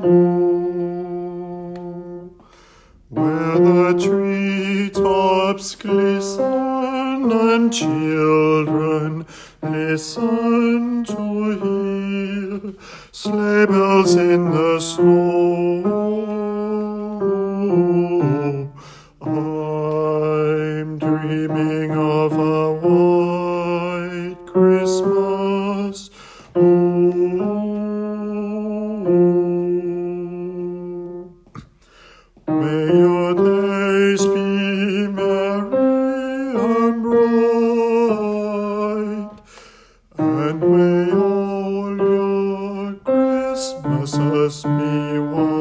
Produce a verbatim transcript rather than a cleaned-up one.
where the treetops glisten and children listen to hear sleigh bells in the snow. I'm dreaming of a white Christmas. Oh, may your days be merry and bright, and may all your Christmases be white.